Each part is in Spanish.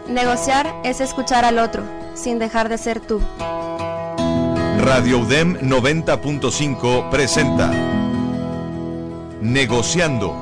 Negociar es escuchar al otro, sin dejar de ser tú. Radio UDEM 90.5 presenta Negociando.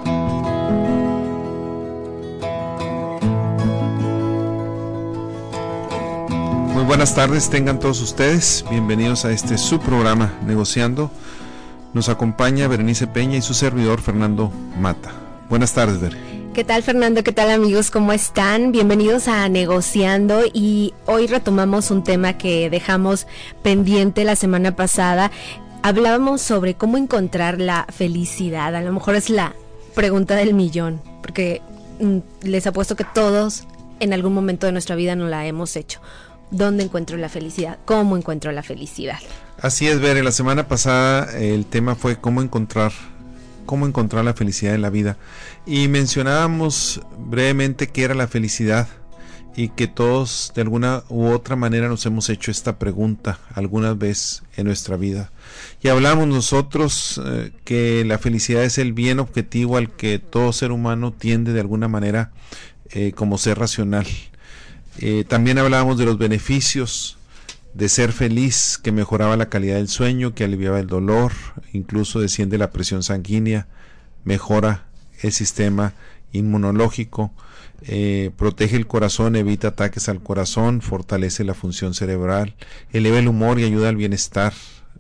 Muy buenas tardes, tengan todos ustedes. Bienvenidos a este su programa Negociando. Nos acompaña Berenice Peña y su servidor Fernando Mata. Buenas tardes, Ver. ¿Qué tal, Fernando? ¿Qué tal, amigos? ¿Cómo están? Bienvenidos a Negociando, y hoy retomamos un tema que dejamos pendiente la semana pasada. Hablábamos sobre cómo encontrar la felicidad. A lo mejor es la pregunta del millón, porque les apuesto que todos en algún momento de nuestra vida nos la hemos hecho. ¿Dónde encuentro la felicidad? ¿Cómo encuentro la felicidad? Así es, Ver. La semana pasada el tema fue cómo encontrar la felicidad en la vida, y mencionábamos brevemente qué era la felicidad y que todos de alguna u otra manera nos hemos hecho esta pregunta alguna vez en nuestra vida, y hablamos nosotros que la felicidad es el bien objetivo al que todo ser humano tiende de alguna manera como ser racional. También hablábamos de los beneficios de ser feliz, que mejoraba la calidad del sueño, que aliviaba el dolor, incluso desciende la presión sanguínea, mejora el sistema inmunológico, protege el corazón, evita ataques al corazón, fortalece la función cerebral, eleva el humor y ayuda al bienestar,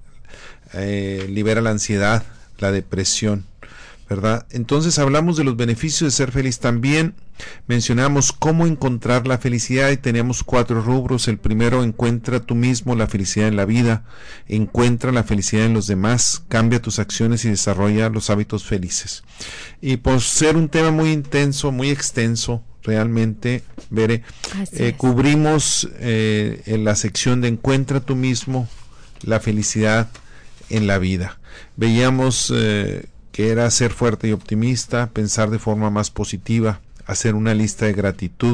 libera la ansiedad, la depresión, ¿verdad? Entonces hablamos de los beneficios de ser feliz. También mencionamos cómo encontrar la felicidad y teníamos 4 rubros. El primero: encuentra tú mismo la felicidad en la vida, encuentra la felicidad en los demás, cambia tus acciones y desarrolla los hábitos felices. Y por ser un tema muy intenso, muy extenso, realmente, Bere, cubrimos en la sección de encuentra tú mismo la felicidad en la vida. Veíamos que era ser fuerte y optimista, pensar de forma más positiva, hacer una lista de gratitud,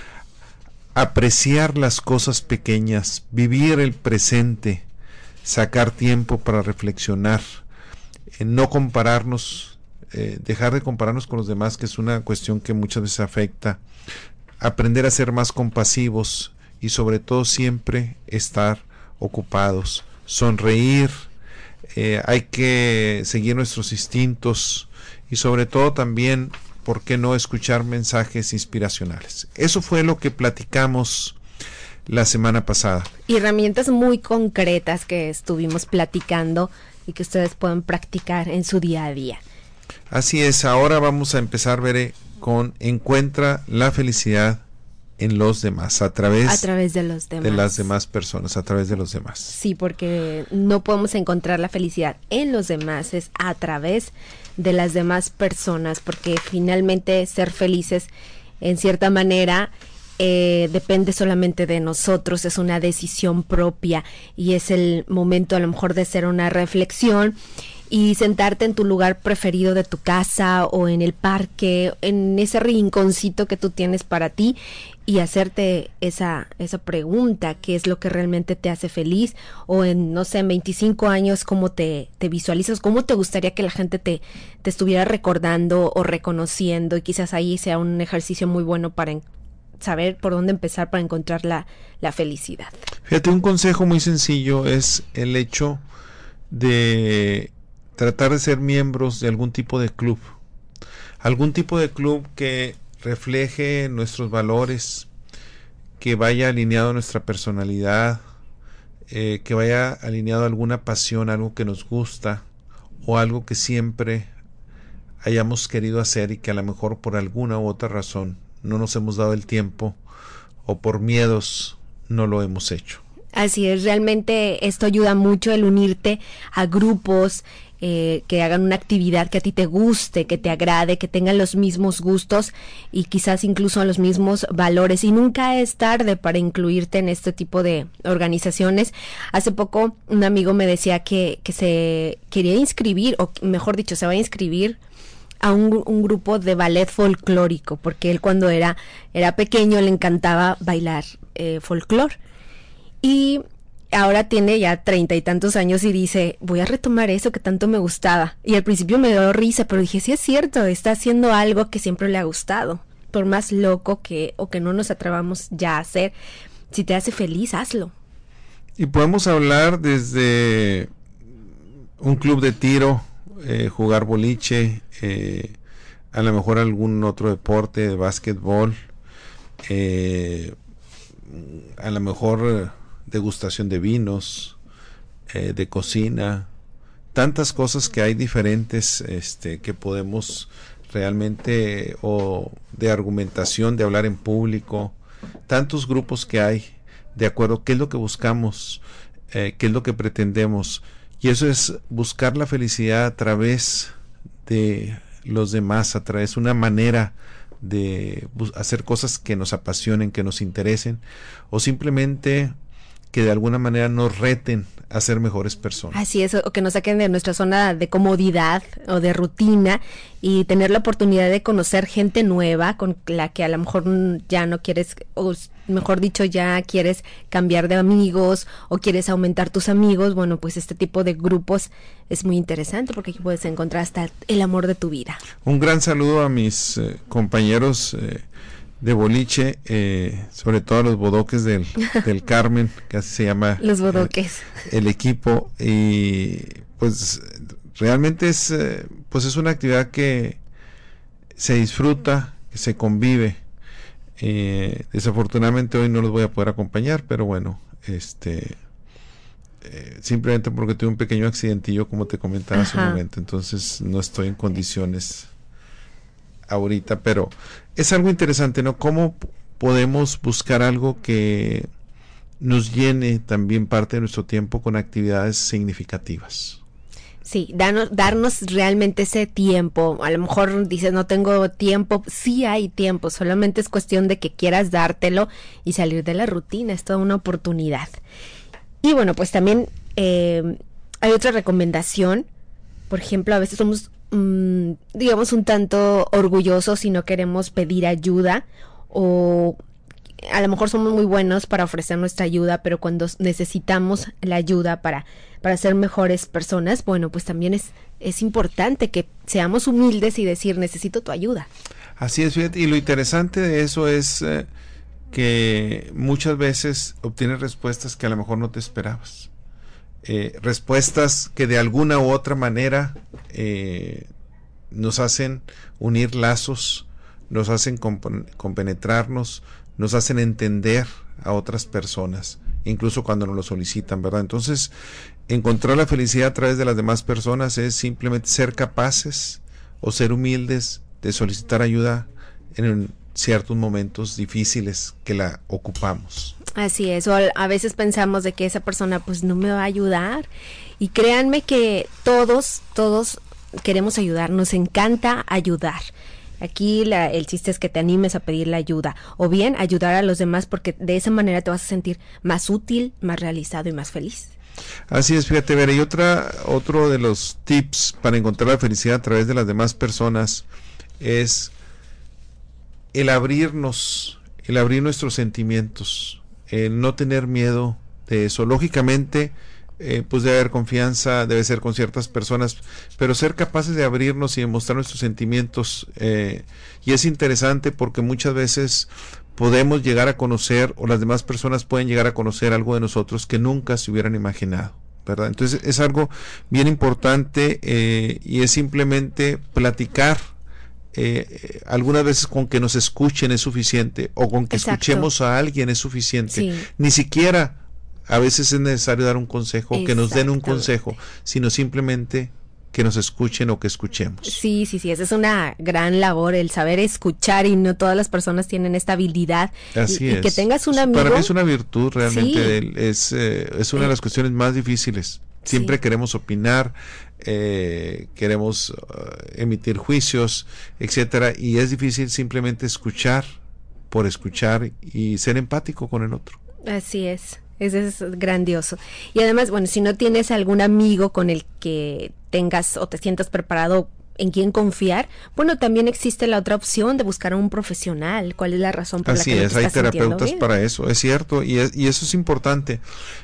apreciar las cosas pequeñas, vivir el presente, sacar tiempo para reflexionar, no compararnos, dejar de compararnos con los demás, que es una cuestión que muchas veces afecta, aprender a ser más compasivos y sobre todo siempre estar ocupados, sonreír. Hay que seguir nuestros instintos y sobre todo también, ¿por qué no escuchar mensajes inspiracionales? Eso fue lo que platicamos la semana pasada. Herramientas muy concretas que estuvimos platicando y que ustedes pueden practicar en su día a día. Así es, ahora vamos a empezar, Veré, con encuentra la felicidad en los demás, a través de los demás, de las demás personas, a través de los demás. Sí, porque no podemos encontrar la felicidad en los demás, es a través de las demás personas, porque finalmente ser felices, en cierta manera, depende solamente de nosotros, es una decisión propia, y es el momento a lo mejor de hacer una reflexión y sentarte en tu lugar preferido de tu casa o en el parque, en ese rinconcito que tú tienes para ti, y hacerte esa pregunta: ¿qué es lo que realmente te hace feliz? O en, no sé, en 25 años, ¿cómo te visualizas? ¿Cómo te gustaría que la gente te estuviera recordando o reconociendo? Y quizás ahí sea un ejercicio muy bueno para saber por dónde empezar para encontrar la felicidad. Fíjate, un consejo muy sencillo es el hecho de tratar de ser miembros de algún tipo de club que refleje nuestros valores, que vaya alineado a nuestra personalidad, que vaya alineado a alguna pasión, algo que nos gusta o algo que siempre hayamos querido hacer y que a lo mejor por alguna u otra razón no nos hemos dado el tiempo o por miedos no lo hemos hecho. Así es, realmente esto ayuda mucho, el unirte a grupos que hagan una actividad que a ti te guste, que te agrade, que tengan los mismos gustos y quizás incluso los mismos valores, y nunca es tarde para incluirte en este tipo de organizaciones. Hace poco un amigo me decía que se quería inscribir, o mejor dicho, se va a inscribir a un grupo de ballet folclórico, porque él cuando era pequeño le encantaba bailar folclor, y ahora tiene ya 30 y tantos años y dice, voy a retomar eso que tanto me gustaba. Y al principio me dio risa, pero dije, sí es cierto, está haciendo algo que siempre le ha gustado. por más loco o que no nos atrevamos ya a hacer, si te hace feliz, hazlo. Y podemos hablar desde un club de tiro, jugar boliche, a lo mejor algún otro deporte, de básquetbol, a lo mejor degustación de vinos, de cocina, tantas cosas que hay diferentes, que podemos realmente, o de argumentación, de hablar en público, tantos grupos que hay, de acuerdo qué es lo que buscamos, qué es lo que pretendemos, y eso es buscar la felicidad a través de los demás, a través de una manera de hacer cosas que nos apasionen, que nos interesen, o simplemente que de alguna manera nos reten a ser mejores personas. Así es, o que nos saquen de nuestra zona de comodidad o de rutina y tener la oportunidad de conocer gente nueva con la que a lo mejor ya no quieres, o mejor dicho, ya quieres cambiar de amigos o quieres aumentar tus amigos. Bueno, pues este tipo de grupos es muy interesante porque aquí puedes encontrar hasta el amor de tu vida. Un gran saludo a mis compañeros de boliche, sobre todo a los bodoques del Carmen, que así se llama los bodoques, el equipo, y pues realmente es pues es una actividad que se disfruta, que se convive. Desafortunadamente hoy no los voy a poder acompañar, pero bueno, simplemente porque tuve un pequeño accidentillo, como te comentaba hace un momento, entonces no estoy en condiciones ahorita, pero es algo interesante, ¿no? ¿Cómo podemos buscar algo que nos llene también parte de nuestro tiempo con actividades significativas? Sí, darnos realmente ese tiempo. A lo mejor dices, no tengo tiempo. Sí hay tiempo, solamente es cuestión de que quieras dártelo y salir de la rutina. Es toda una oportunidad. Y bueno, pues también hay otra recomendación. Por ejemplo, a veces somos digamos un tanto orgullosos y no queremos pedir ayuda, o a lo mejor somos muy buenos para ofrecer nuestra ayuda, pero cuando necesitamos la ayuda para ser mejores personas, bueno, pues también es importante que seamos humildes y decir, necesito tu ayuda. Así es, fíjate, y lo interesante de eso es que muchas veces obtienes respuestas que a lo mejor no te esperabas. Respuestas que de alguna u otra manera nos hacen unir lazos, nos hacen compenetrarnos, nos hacen entender a otras personas, incluso cuando nos lo solicitan, ¿verdad? Entonces, encontrar la felicidad a través de las demás personas es simplemente ser capaces o ser humildes de solicitar ayuda en ciertos momentos difíciles que la ocupamos. Así es, o a veces pensamos de que esa persona pues no me va a ayudar, y créanme que todos queremos ayudar, nos encanta ayudar. Aquí el chiste es que te animes a pedir la ayuda, o bien ayudar a los demás, porque de esa manera te vas a sentir más útil, más realizado y más feliz. Así es, fíjate, Vera, y otro de los tips para encontrar la felicidad a través de las demás personas es el abrir nuestros sentimientos, el no tener miedo de eso. Lógicamente, pues debe haber confianza, debe ser con ciertas personas, pero ser capaces de abrirnos y de mostrar nuestros sentimientos, y es interesante porque muchas veces podemos llegar a conocer, o las demás personas pueden llegar a conocer algo de nosotros que nunca se hubieran imaginado, ¿verdad? Entonces es algo bien importante, y es simplemente platicar. Algunas veces con que nos escuchen es suficiente, o con que escuchemos a alguien es suficiente. Sí. Ni siquiera a veces es necesario dar un consejo, o que nos den un consejo, sino simplemente que nos escuchen o que escuchemos. Sí, esa es una gran labor, el saber escuchar, y no todas las personas tienen esta habilidad. Así es. Y que tengas un amigo. Para mí es una virtud realmente, sí. Es una de las cuestiones más difíciles. Siempre sí. Queremos opinar, queremos emitir juicios, etcétera, y es difícil simplemente escuchar por escuchar y ser empático con el otro. Así es. Eso es grandioso. Y además, bueno, si no tienes algún amigo con el que tengas o te sientas preparado en quien confiar, bueno, también existe la otra opción de buscar a un profesional. ¿Cuál es la razón por la que no te estás sintiendo bien? Así es, hay terapeutas para eso, es cierto, y eso es importante.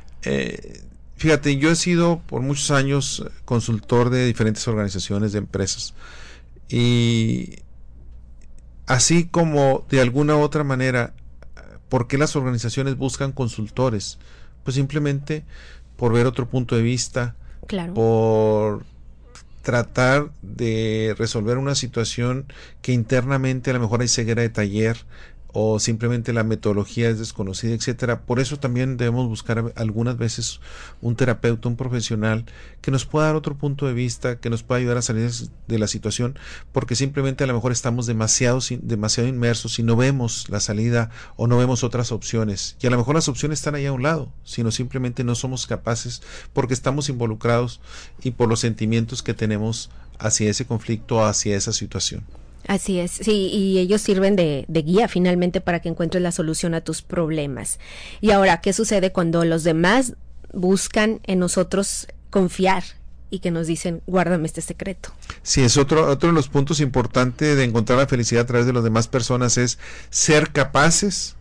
Fíjate, yo he sido por muchos años consultor de diferentes organizaciones, de empresas, y así como de alguna otra manera, ¿por qué las organizaciones buscan consultores? Pues simplemente por ver otro punto de vista, Claro. por tratar de resolver una situación que internamente a lo mejor hay ceguera de taller o simplemente la metodología es desconocida, etcétera. Por eso también debemos buscar algunas veces un terapeuta, un profesional que nos pueda dar otro punto de vista, que nos pueda ayudar a salir de la situación, porque simplemente a lo mejor estamos demasiado inmersos y no vemos la salida o no vemos otras opciones. Y a lo mejor las opciones están ahí a un lado, sino simplemente no somos capaces porque estamos involucrados y por los sentimientos que tenemos hacia ese conflicto, hacia esa situación. Así es, sí, y ellos sirven de guía finalmente para que encuentres la solución a tus problemas. Y ahora, ¿qué sucede cuando los demás buscan en nosotros confiar y que nos dicen, guárdame este secreto? Sí, es otro de los puntos importantes de encontrar la felicidad a través de las demás personas, es ser capaces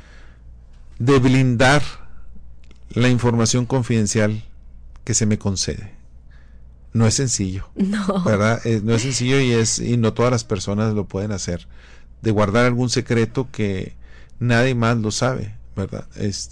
de blindar la información confidencial que se me concede. No es sencillo, No. ¿verdad? No es sencillo y no todas las personas lo pueden hacer. De guardar algún secreto que nadie más lo sabe, ¿verdad?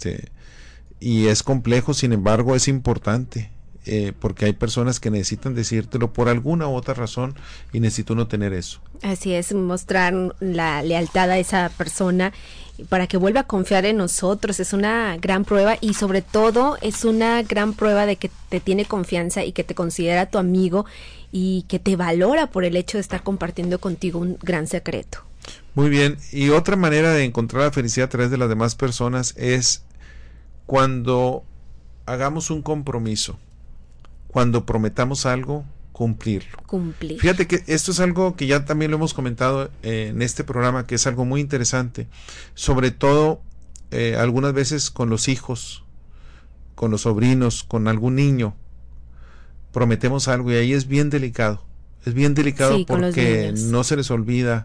Y es complejo, sin embargo, es importante, porque hay personas que necesitan decírtelo por alguna u otra razón y necesita uno tener eso. Así es, mostrar la lealtad a esa persona para que vuelva a confiar en nosotros. Es una gran prueba y sobre todo es una gran prueba de que te tiene confianza y que te considera tu amigo y que te valora por el hecho de estar compartiendo contigo un gran secreto. Muy bien, y otra manera de encontrar la felicidad a través de las demás personas es cuando hagamos un compromiso, cuando prometamos algo, cumplirlo. Cumplir. Fíjate que esto es algo que ya también lo hemos comentado en este programa, que es algo muy interesante, sobre todo algunas veces con los hijos, con los sobrinos, con algún niño, prometemos algo y ahí es bien delicado Sí, porque no se les olvida,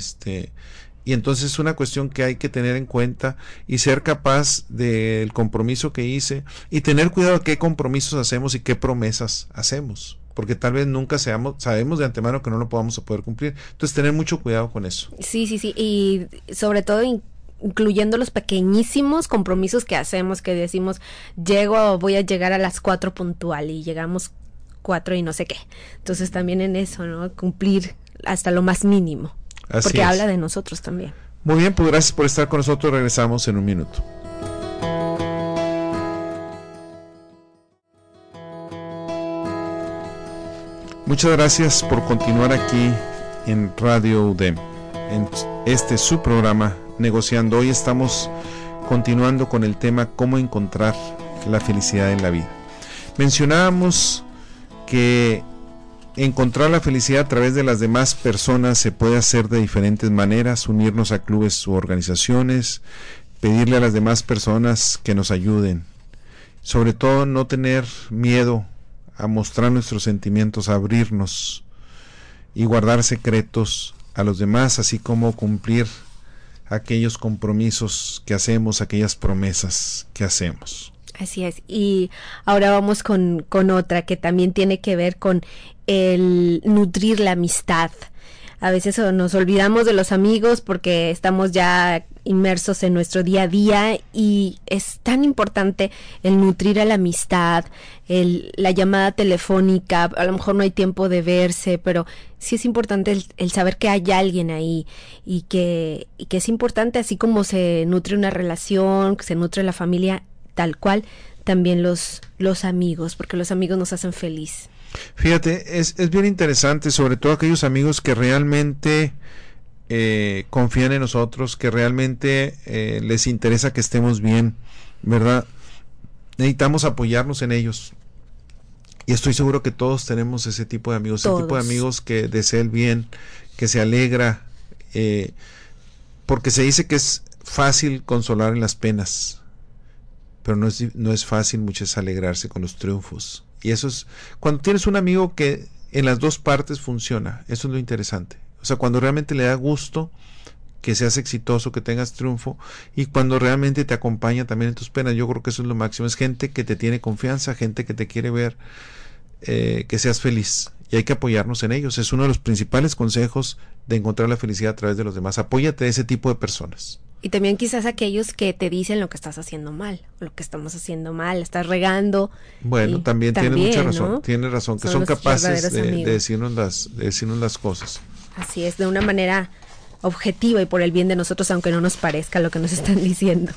y entonces es una cuestión que hay que tener en cuenta y ser capaz del compromiso que hice y tener cuidado de qué compromisos hacemos y qué promesas hacemos, porque tal vez nunca sabemos de antemano que no lo podamos poder cumplir. Entonces tener mucho cuidado con eso. Sí, y sobre todo incluyendo los pequeñísimos compromisos que hacemos, que decimos, voy a llegar a las 4 puntual y llegamos 4 y no sé qué. Entonces también en eso, ¿no? Cumplir hasta lo más mínimo. Así porque es. habla de nosotros también. Muy bien, pues gracias por estar con nosotros. Regresamos en un minuto. Muchas gracias por continuar aquí en Radio UDEM, en su programa Negociando. Hoy estamos continuando con el tema cómo encontrar la felicidad en la vida. Mencionábamos que encontrar la felicidad a través de las demás personas se puede hacer de diferentes maneras: unirnos a clubes u organizaciones, pedirle a las demás personas que nos ayuden, sobre todo no tener miedo a mostrar nuestros sentimientos, a abrirnos y guardar secretos a los demás, así como cumplir aquellos compromisos que hacemos, aquellas promesas que hacemos. Así es, y ahora vamos con otra que también tiene que ver con el nutrir la amistad. A veces nos olvidamos de los amigos porque estamos ya inmersos en nuestro día a día y es tan importante el nutrir a la amistad, la llamada telefónica. A lo mejor no hay tiempo de verse, pero sí es importante el saber que hay alguien ahí y que es importante, así como se nutre una relación, que se nutre la familia, tal cual, también los amigos, porque los amigos nos hacen feliz. Fíjate, es bien interesante, sobre todo aquellos amigos que realmente confían en nosotros, que realmente les interesa que estemos bien, ¿verdad? Necesitamos apoyarnos en ellos. Y estoy seguro que todos tenemos ese tipo de amigos, ese tipo de amigos que desea el bien, que se alegra, porque se dice que es fácil consolar en las penas, pero no es fácil muchas veces alegrarse con los triunfos. Y eso es cuando tienes un amigo que en las dos partes funciona. Eso es lo interesante. O sea, cuando realmente le da gusto que seas exitoso, que tengas triunfo, y cuando realmente te acompaña también en tus penas. Yo creo que eso es lo máximo. Es gente que te tiene confianza, gente que te quiere ver que seas feliz, y hay que apoyarnos en ellos. Es uno de los principales consejos de encontrar la felicidad a través de los demás. Apóyate de ese tipo de personas. Y también quizás aquellos que te dicen lo que estás haciendo mal, o lo que estamos haciendo mal, estás regando. Bueno, también tienes mucha razón, ¿no? tienes razón, que son capaces de decirnos las cosas. Así es, de una manera objetiva y por el bien de nosotros, aunque no nos parezca lo que nos están diciendo.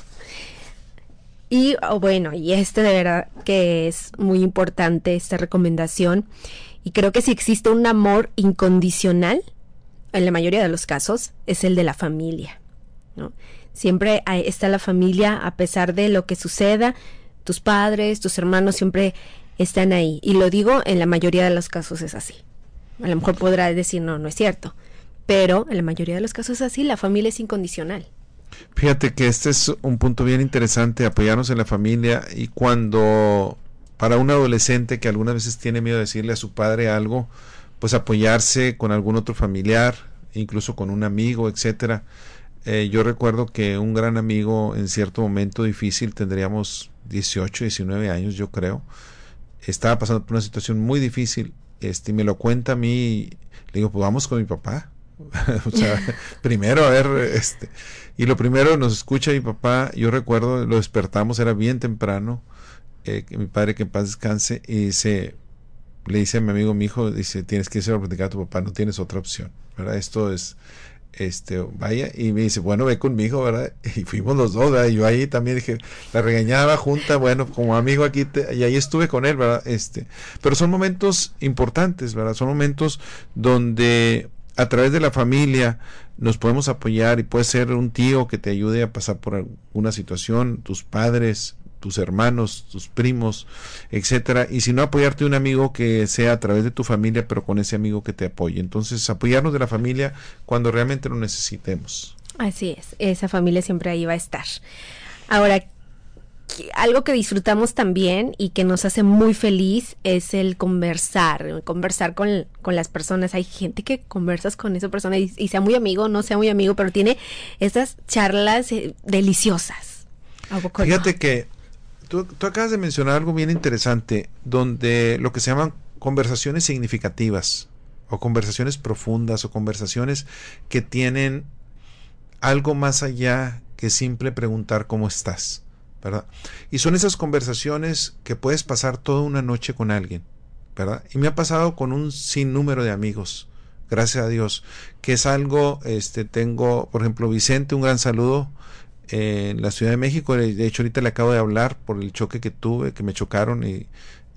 Y bueno, y de verdad que es muy importante esta recomendación, y creo que si existe un amor incondicional, en la mayoría de los casos, es el de la familia, ¿no? Siempre está la familia, a pesar de lo que suceda, tus padres, tus hermanos siempre están ahí, y lo digo, en la mayoría de los casos es así. A lo mejor podrá decir, no es cierto, pero en la mayoría de los casos es así, la familia es incondicional. Fíjate que este es un punto bien interesante, apoyarnos en la familia, y cuando para un adolescente que algunas veces tiene miedo de decirle a su padre algo, pues apoyarse con algún otro familiar, incluso con un amigo, etcétera. Yo recuerdo que un gran amigo en cierto momento difícil, tendríamos 18, 19 años yo creo, estaba pasando por una situación muy difícil, y me lo cuenta a mí, le digo, pues vamos con mi papá. O sea, primero a ver, y lo primero nos escucha mi papá. Yo recuerdo, lo despertamos, era bien temprano, que mi padre, que en paz descanse, y le dice a mi amigo, mi hijo, dice, tienes que irse a platicar a tu papá, no tienes otra opción, ¿verdad? Esto es, vaya, y me dice, bueno, ve conmigo, ¿verdad? Y fuimos los dos, ¿verdad? Y yo ahí también dije, la regañaba junta, bueno, como amigo aquí, y ahí estuve con él, ¿verdad? Pero son momentos importantes, ¿verdad? Son momentos donde a través de la familia nos podemos apoyar, y puede ser un tío que te ayude a pasar por alguna situación, tus padres, tus hermanos, tus primos, etcétera, y si no, apoyarte un amigo que sea a través de tu familia, pero con ese amigo que te apoye. Entonces, apoyarnos de la familia cuando realmente lo necesitemos. Así es, esa familia siempre ahí va a estar. Ahora, algo que disfrutamos también y que nos hace muy feliz es el conversar con las personas. Hay gente que conversas con esa persona y sea muy amigo, no sea muy amigo, pero tiene estas charlas deliciosas. Fíjate que tú acabas de mencionar algo bien interesante, donde lo que se llaman conversaciones significativas, o conversaciones profundas, o conversaciones que tienen algo más allá que simple preguntar cómo estás, ¿verdad? Y son esas conversaciones que puedes pasar toda una noche con alguien, ¿verdad? Y me ha pasado con un sinnúmero de amigos, gracias a Dios, que es algo, tengo, por ejemplo, Vicente, un gran saludo, en la Ciudad de México. De hecho, ahorita le acabo de hablar por el choque que tuve, que me chocaron, y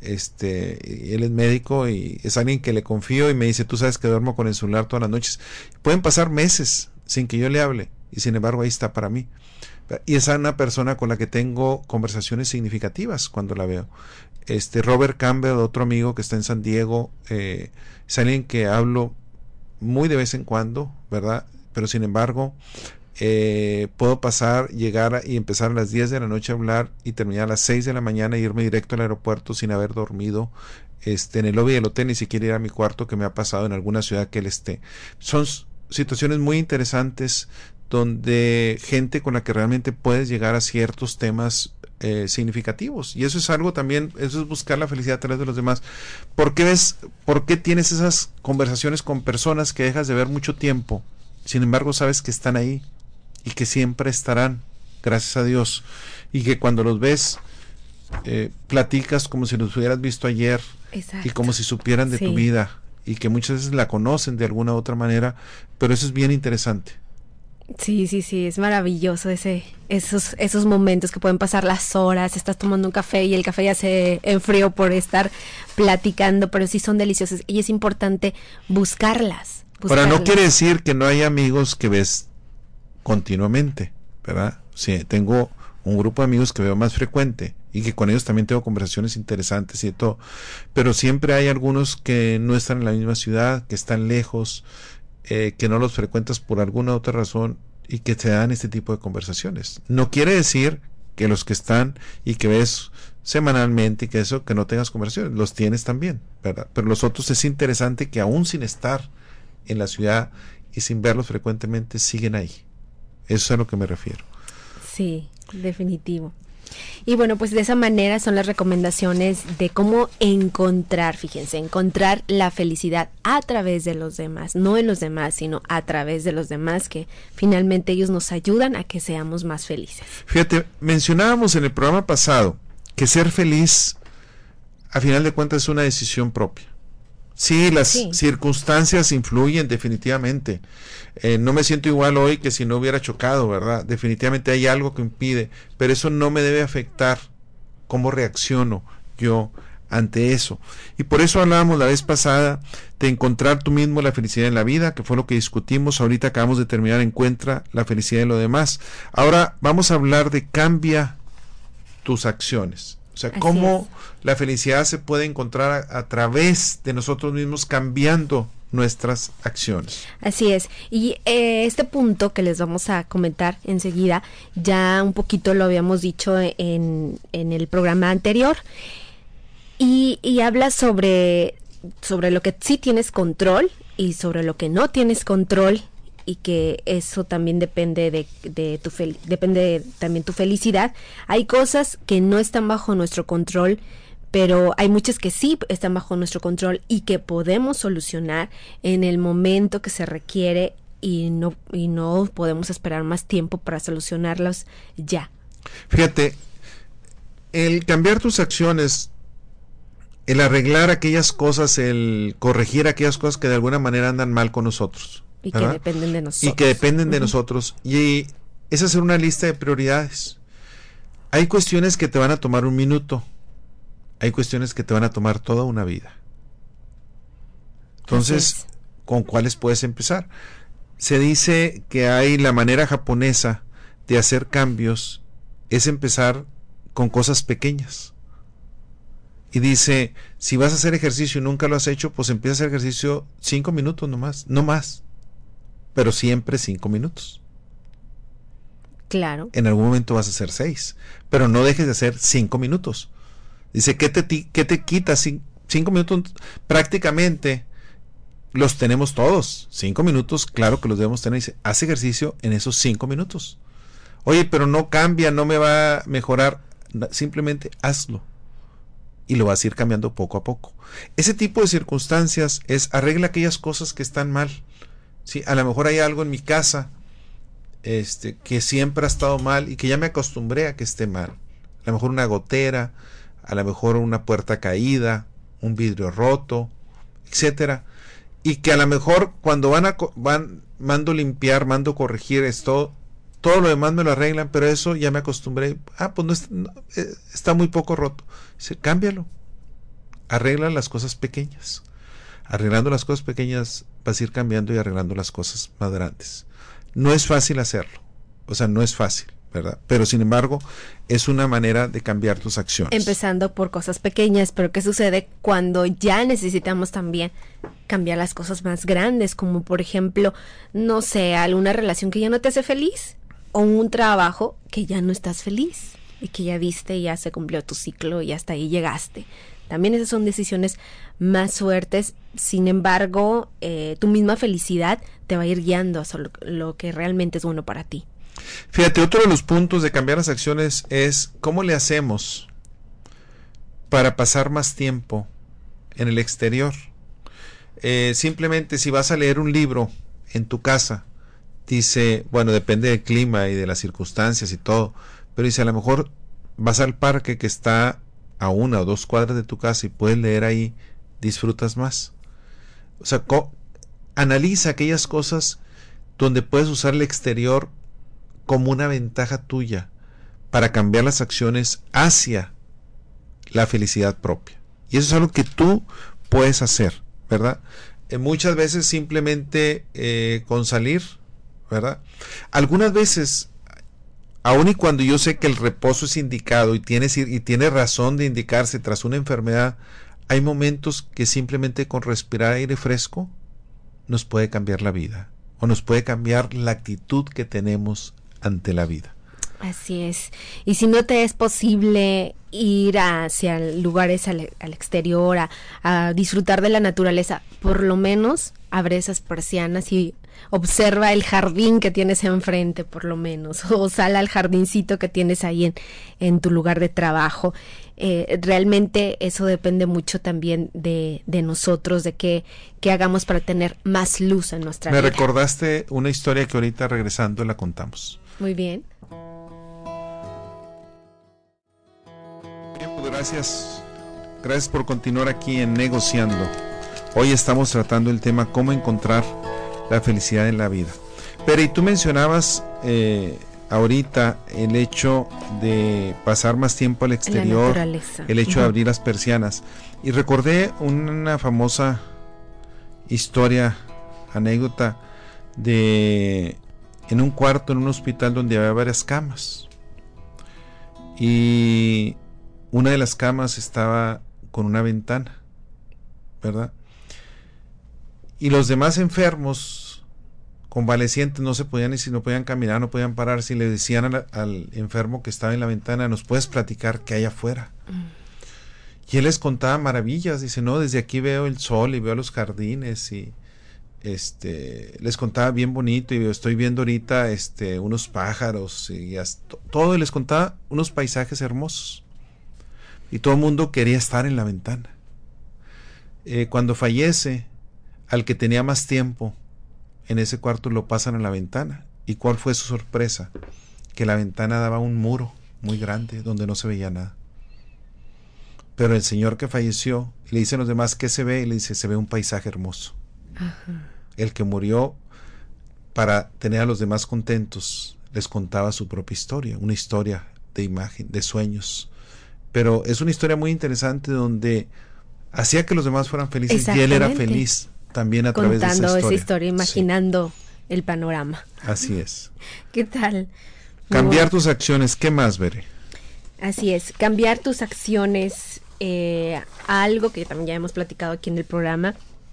y él es médico y es alguien que le confío, y me dice, tú sabes que duermo con el celular todas las noches. Pueden pasar meses sin que yo le hable, y sin embargo ahí está para mí. Y es una persona con la que tengo conversaciones significativas cuando la veo. Robert Campbell, otro amigo que está en San Diego, es alguien que hablo muy de vez en cuando, ¿verdad? Pero sin embargo, puedo llegar y empezar a las 10 de la noche a hablar y terminar a las 6 de la mañana y irme directo al aeropuerto sin haber dormido en el lobby del hotel, ni siquiera ir a mi cuarto, que me ha pasado en alguna ciudad que él esté. Son situaciones muy interesantes donde gente con la que realmente puedes llegar a ciertos temas significativos, y eso es algo también, eso es buscar la felicidad a través de los demás. ¿Por qué tienes esas conversaciones con personas que dejas de ver mucho tiempo, sin embargo sabes que están ahí y que siempre estarán, gracias a Dios, y que cuando los ves platicas como si los hubieras visto ayer? Exacto. Y como si supieran de tu vida, y que muchas veces la conocen de alguna u otra manera, pero eso es bien interesante. Sí, es maravilloso esos momentos que pueden pasar las horas, estás tomando un café y el café ya se enfrió por estar platicando, pero sí son deliciosos, y es importante buscarlas. Ahora, no quiere decir que no hay amigos que ves continuamente, ¿verdad? Sí, tengo un grupo de amigos que veo más frecuente y que con ellos también tengo conversaciones interesantes y de todo, pero siempre hay algunos que no están en la misma ciudad, que están lejos, que no los frecuentas por alguna otra razón, y que te dan este tipo de conversaciones. No quiere decir que los que están y que ves semanalmente y que no tengas conversaciones, los tienes también, ¿verdad? Pero los otros es interesante que aún sin estar en la ciudad y sin verlos frecuentemente siguen ahí. Eso es a lo que me refiero. Sí, definitivo. Y bueno, pues de esa manera son las recomendaciones de cómo encontrar, fíjense, encontrar la felicidad a través de los demás, no en los demás, sino a través de los demás, que finalmente ellos nos ayudan a que seamos más felices. Fíjate, mencionábamos en el programa pasado que ser feliz, a final de cuentas, es una decisión propia. Sí, las circunstancias influyen definitivamente. No me siento igual hoy que si no hubiera chocado, ¿verdad? Definitivamente hay algo que impide, pero eso no me debe afectar cómo reacciono yo ante eso. Y por eso hablábamos la vez pasada de encontrar tú mismo la felicidad en la vida, que fue lo que discutimos. Ahorita acabamos de terminar, encuentra la felicidad en lo demás. Ahora vamos a hablar de cambia tus acciones. O sea, cómo la felicidad se puede encontrar a través de nosotros mismos cambiando nuestras acciones. Así es. Y este punto que les vamos a comentar enseguida, ya un poquito lo habíamos dicho en el programa anterior, y habla sobre lo que sí tienes control y sobre lo que no tienes control, y que eso también depende depende también tu felicidad. Hay cosas que no están bajo nuestro control, pero hay muchas que sí están bajo nuestro control y que podemos solucionar en el momento que se requiere, y no podemos esperar más tiempo para solucionarlos ya. Fíjate, el cambiar tus acciones, el arreglar aquellas cosas, el corregir aquellas cosas que de alguna manera andan mal con nosotros, y ¿verdad? que dependen de nosotros. Y que dependen de nosotros. Y es hacer una lista de prioridades. Hay cuestiones que te van a tomar un minuto. Hay cuestiones que te van a tomar toda una vida. Entonces, ¿con cuáles puedes empezar? Se dice que hay la manera japonesa de hacer cambios, es empezar con cosas pequeñas. Y dice, si vas a hacer ejercicio y nunca lo has hecho, pues empieza a hacer ejercicio 5 minutos nomás, no más. Pero siempre 5 minutos. Claro. En algún momento vas a hacer 6, pero no dejes de hacer 5 minutos. Dice, ¿qué te quita 5 minutos? Prácticamente los tenemos todos. 5 minutos, claro que los debemos tener. Dice, haz ejercicio en esos 5 minutos. Oye, pero no cambia, no me va a mejorar. Simplemente hazlo. Y lo vas a ir cambiando poco a poco. Ese tipo de circunstancias es arregla aquellas cosas que están mal. Sí, a lo mejor hay algo en mi casa que siempre ha estado mal y que ya me acostumbré a que esté mal. A lo mejor una gotera, a lo mejor una puerta caída, un vidrio roto, etcétera. Y que a lo mejor cuando mando limpiar, mando corregir esto, todo lo demás me lo arreglan, pero eso ya me acostumbré. Pues está muy poco roto. Dice, cámbialo. Arregla las cosas pequeñas. Arreglando las cosas pequeñas vas a ir cambiando y arreglando las cosas más grandes. No es fácil hacerlo. O sea, no es fácil, ¿verdad? Pero sin embargo, es una manera de cambiar tus acciones. Empezando por cosas pequeñas, pero ¿qué sucede cuando ya necesitamos también cambiar las cosas más grandes? Como por ejemplo, no sé, alguna relación que ya no te hace feliz, o un trabajo que ya no estás feliz y que ya viste, ya se cumplió tu ciclo y hasta ahí llegaste. También esas son decisiones más fuertes. Sin embargo, tu misma felicidad te va a ir guiando hacia lo que realmente es bueno para ti. Fíjate, otro de los puntos de cambiar las acciones es cómo le hacemos para pasar más tiempo en el exterior. Simplemente si vas a leer un libro en tu casa, dice, bueno, depende del clima y de las circunstancias y todo, pero dice, a lo mejor vas al parque que está a 1 o 2 cuadras de tu casa y puedes leer ahí, disfrutas más. O sea, analiza aquellas cosas donde puedes usar el exterior como una ventaja tuya para cambiar las acciones hacia la felicidad propia. Y eso es algo que tú puedes hacer, ¿verdad? Muchas veces simplemente con salir, ¿verdad? Algunas veces, aun y cuando yo sé que el reposo es indicado y tiene razón de indicarse tras una enfermedad, hay momentos que simplemente con respirar aire fresco nos puede cambiar la vida o nos puede cambiar la actitud que tenemos ante la vida. Así es. Y si no te es posible ir hacia lugares al exterior, a disfrutar de la naturaleza, por lo menos abre esas persianas y observa el jardín que tienes enfrente, por lo menos, o sal al jardincito que tienes ahí en tu lugar de trabajo. Realmente eso depende mucho también de nosotros, de qué hagamos para tener más luz en nuestra vida. Me recordaste una historia que ahorita regresando la contamos. Muy bien. Bien, pues gracias. Gracias por continuar aquí en Negociando. Hoy estamos tratando el tema cómo encontrar la felicidad en la vida. Pero y tú mencionabas ahorita el hecho de pasar más tiempo al exterior, el hecho de abrir las persianas. Y recordé una famosa historia, anécdota, en un cuarto en un hospital donde había varias camas. Y una de las camas estaba con una ventana, ¿verdad? Y los demás enfermos, convalecientes, no podían caminar, no podían pararse, y le decían al enfermo que estaba en la ventana: ¿nos puedes platicar qué hay afuera? Y él les contaba maravillas, dice: no, desde aquí veo el sol y veo los jardines, y les contaba bien bonito, y estoy viendo ahorita unos pájaros y todo, y les contaba unos paisajes hermosos, y todo el mundo quería estar en la ventana. Cuando fallece, al que tenía más tiempo en ese cuarto lo pasan a la ventana. ¿Y cuál fue su sorpresa? Que la ventana daba un muro muy grande donde no se veía nada. Pero el señor que falleció, le dicen los demás: ¿qué se ve? Y le dice: se ve un paisaje hermoso. Ajá. El que murió, para tener a los demás contentos, les contaba su propia historia, una historia de imagen, de sueños. Pero es una historia muy interesante donde hacía que los demás fueran felices y él era feliz también a través de esa historia, imaginando sí. El panorama. Así es. ¿Qué tal? Cambiar tus acciones. ¿Qué más, Bere? Así es, cambiar tus acciones, algo que también ya hemos platicado aquí en el programa,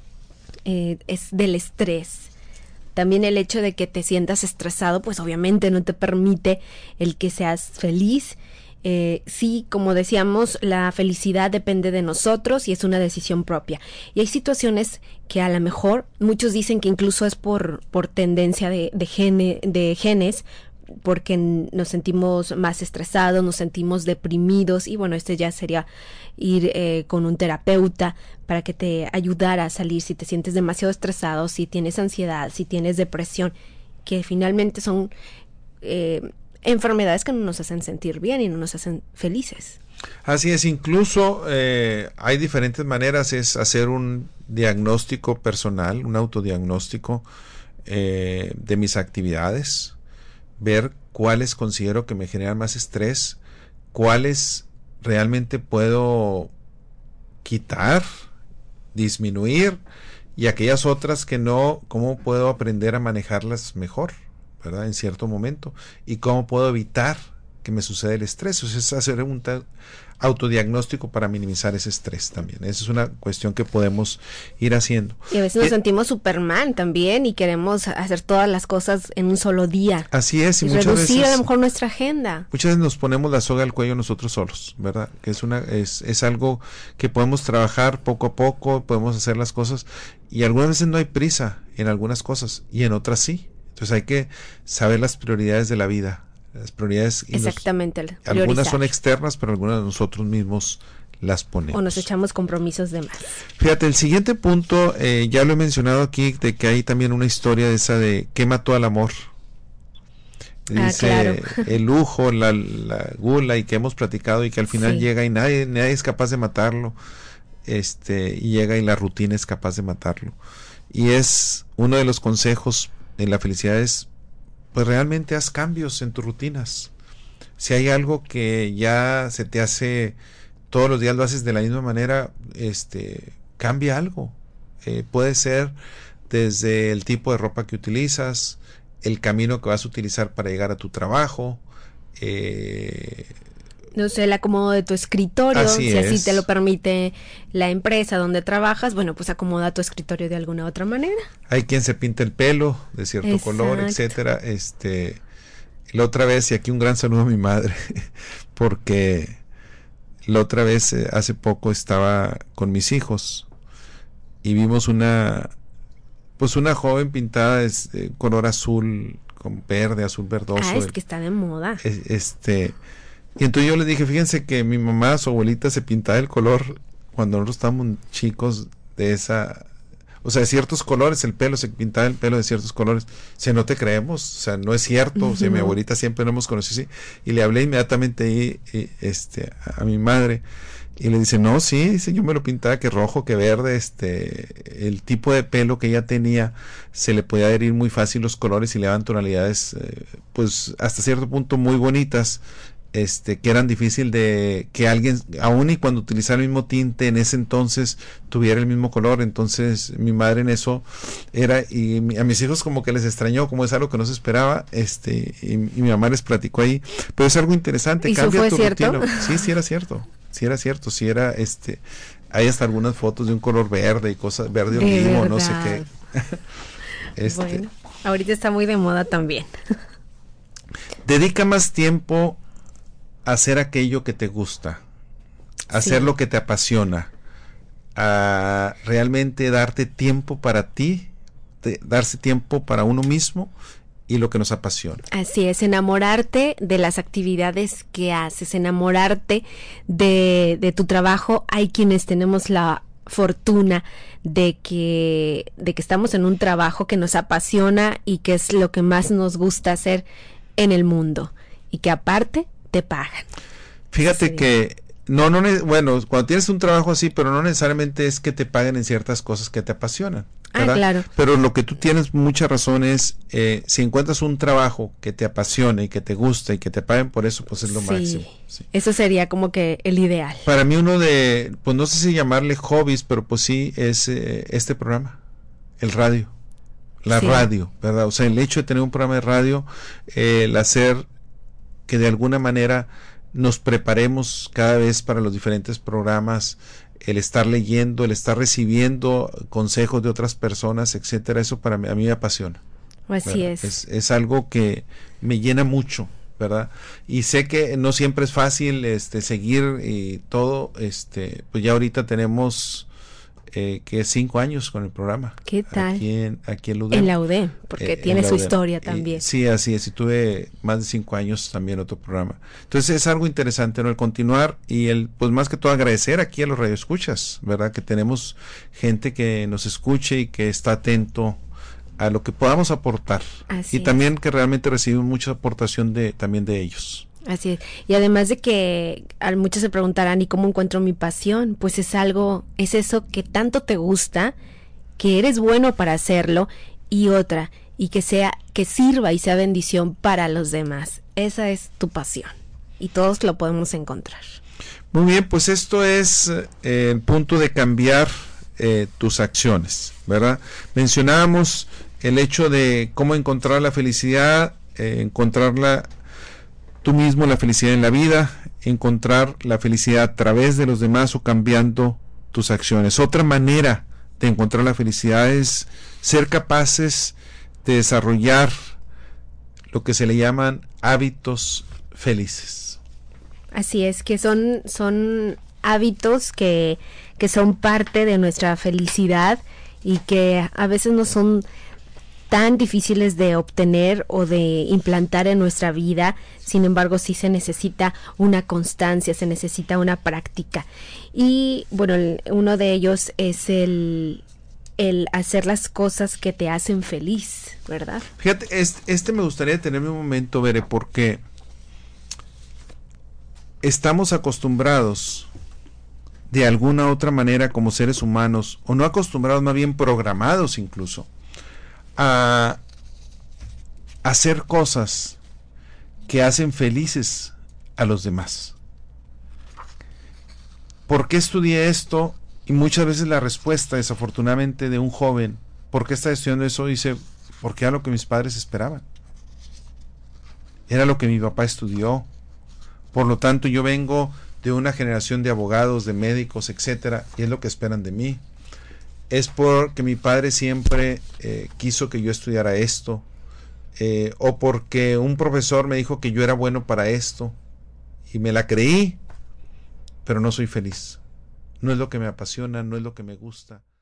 es del estrés. También el hecho de que te sientas estresado, pues obviamente no te permite el que seas feliz. Sí, como decíamos, la felicidad depende de nosotros y es una decisión propia. Y hay situaciones que a lo mejor muchos dicen que incluso es por tendencia de genes, porque nos sentimos más estresados, nos sentimos deprimidos, y bueno, ya sería ir con un terapeuta para que te ayudara a salir si te sientes demasiado estresado, si tienes ansiedad, si tienes depresión, que finalmente son enfermedades que no nos hacen sentir bien y no nos hacen felices. Así es, incluso hay diferentes maneras, es hacer un diagnóstico personal, un autodiagnóstico de mis actividades, ver cuáles considero que me generan más estrés, cuáles realmente puedo quitar, disminuir, y aquellas otras que no, cómo puedo aprender a manejarlas mejor, ¿verdad? En cierto momento, y cómo puedo evitar que me suceda el estrés. O sea, es hacer un autodiagnóstico para minimizar ese estrés también. Esa es una cuestión que podemos ir haciendo. Y a veces nos sentimos Superman también y queremos hacer todas las cosas en un solo día. Así es, y muchas reducir veces, a lo mejor nuestra agenda. Muchas veces nos ponemos la soga al cuello nosotros solos, ¿verdad? Que es algo que podemos trabajar poco a poco, podemos hacer las cosas, y algunas veces no hay prisa en algunas cosas y en otras sí. Entonces hay que saber las prioridades de la vida. Las prioridades. Exactamente. Algunas son externas, pero algunas nosotros mismos las ponemos. O nos echamos compromisos de más. Fíjate, el siguiente punto, ya lo he mencionado aquí, de que hay también una historia de esa de ¿qué mató al amor? Dice, claro. El lujo, la gula, y que hemos platicado, y que al final llega y nadie es capaz de matarlo. Y llega y la rutina es capaz de matarlo. Y es uno de los consejos en la felicidad es, pues realmente haz cambios en tus rutinas. Si hay algo que ya se te hace, todos los días lo haces de la misma manera, cambia algo. Puede ser desde el tipo de ropa que utilizas, el camino que vas a utilizar para llegar a tu trabajo, no sé, el acomodo de tu escritorio, si así te lo permite la empresa donde trabajas, bueno, pues acomoda tu escritorio de alguna otra manera. Hay quien se pinta el pelo de cierto color, etcétera. La otra vez, y aquí un gran saludo a mi madre, porque la otra vez, hace poco estaba con mis hijos y vimos una pues una joven pintada es color azul con verde, azul verdoso. Es que está de moda. Y entonces yo le dije, fíjense que mi mamá, su abuelita, se pintaba el color cuando nosotros estábamos chicos de esa, o sea, de ciertos colores, el pelo, se pintaba el pelo de ciertos colores. O sea, no te creemos, o sea, no es cierto. O sea, mi abuelita siempre lo hemos conocido así. Y le hablé inmediatamente ahí, a mi madre. Y le dice, no, sí, dice, yo me lo pintaba que rojo, que verde, el tipo de pelo que ella tenía, se le podía adherir muy fácil los colores y le daban tonalidades, pues hasta cierto punto muy bonitas, que eran difícil de que alguien, aun y cuando utilizara el mismo tinte en ese entonces, tuviera el mismo color. Entonces mi madre en eso era, y a mis hijos como que les extrañó, como es algo que no se esperaba, y mi mamá les platicó ahí, pero es algo interesante. ¿Y cambia tu rutina. Sí era cierto. Sí era cierto, sí era, hay hasta algunas fotos de un color verde y cosas, verde olivo, no sé qué. Bueno, ahorita está muy de moda también. Dedica más tiempo a hacer aquello que te gusta, a hacer lo que te apasiona, a realmente darte tiempo para ti, darse tiempo para uno mismo y lo que nos apasiona. Así es, enamorarte de las actividades que haces, enamorarte de tu trabajo. Hay quienes tenemos la fortuna de que estamos en un trabajo que nos apasiona y que es lo que más nos gusta hacer en el mundo y que aparte te pagan. Fíjate que bueno, cuando tienes un trabajo así, pero no necesariamente es que te paguen en ciertas cosas que te apasionan, ¿verdad? Claro. Pero lo que tú tienes mucha razón es, si encuentras un trabajo que te apasione y que te gusta y que te paguen por eso, pues es lo máximo. Sí. Eso sería como que el ideal. Para mí uno de, pues no sé si llamarle hobbies, pero pues sí, es este programa, el radio. Radio, ¿verdad? O sea, el hecho de tener un programa de radio, el hacer que de alguna manera nos preparemos cada vez para los diferentes programas, el estar leyendo, el estar recibiendo consejos de otras personas, etcétera, eso para mí, a mí me apasiona. Así es. Es algo que me llena mucho, ¿verdad? Y sé que no siempre es fácil seguir y todo, pues ya ahorita tenemos que 5 años con el programa. ¿Qué tal? Aquí en la UDEM. En la UDEM, porque tiene su historia también. Sí, así es, y tuve más de 5 años también otro programa. Entonces es algo interesante, ¿no? El continuar y pues más que todo agradecer aquí a los radioescuchas, ¿verdad? Que tenemos gente que nos escuche y que está atento a lo que podamos aportar. Así y también que realmente recibimos mucha aportación también de ellos. Así es. Y además de que muchos se preguntarán, ¿y cómo encuentro mi pasión? Pues es eso que tanto te gusta, que eres bueno para hacerlo, y que sirva y sea bendición para los demás. Esa es tu pasión. Y todos lo podemos encontrar. Muy bien, pues esto es el punto de cambiar tus acciones, ¿verdad? Mencionábamos el hecho de cómo encontrar la felicidad, encontrarla tú mismo, la felicidad en la vida, encontrar la felicidad a través de los demás o cambiando tus acciones. Otra manera de encontrar la felicidad es ser capaces de desarrollar lo que se le llaman hábitos felices. Así es, que son hábitos que son parte de nuestra felicidad y que a veces no son tan difíciles de obtener o de implantar en nuestra vida. Sin embargo, sí se necesita una constancia, se necesita una práctica. Y bueno, uno de ellos es el hacer las cosas que te hacen feliz, ¿verdad? Fíjate, me gustaría tenerme un momento, Bere, porque estamos acostumbrados de alguna otra manera como seres humanos, o no acostumbrados, más bien programados incluso, a hacer cosas que hacen felices a los demás. ¿Por qué estudié esto? Y muchas veces la respuesta, desafortunadamente, de un joven, ¿por qué está estudiando eso? Dice, porque era lo que mis padres esperaban. Era lo que mi papá estudió. Por lo tanto, yo vengo de una generación de abogados, de médicos, etcétera, y es lo que esperan de mí. Es porque mi padre siempre quiso que yo estudiara esto, o porque un profesor me dijo que yo era bueno para esto, y me la creí, pero no soy feliz. No es lo que me apasiona, no es lo que me gusta.